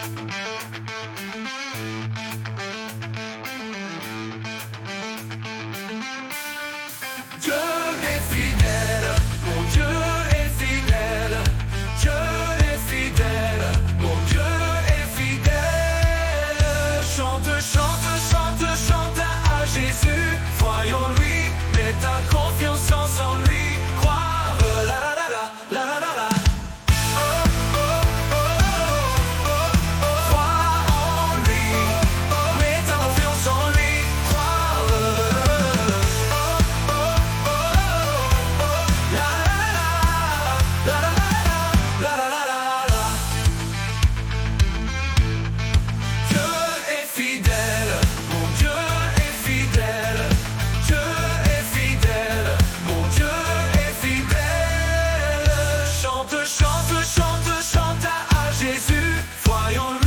Dieu est fidèle, mon Dieu est fidèle, Dieu est fidèle, mon Dieu est fidèle. Chante, chante, chante, chante à Jésus, croyons lui, mets ta confiance en lui, croire la la la la la la la. Crois en lui, mets ta confiance en lui, croire. Dieu est fidèle, mon Dieu est fidèle, Dieu est fidèle, mon Dieu est fidèle. Chante, chante, chante, chante à Jésus, croyons lui.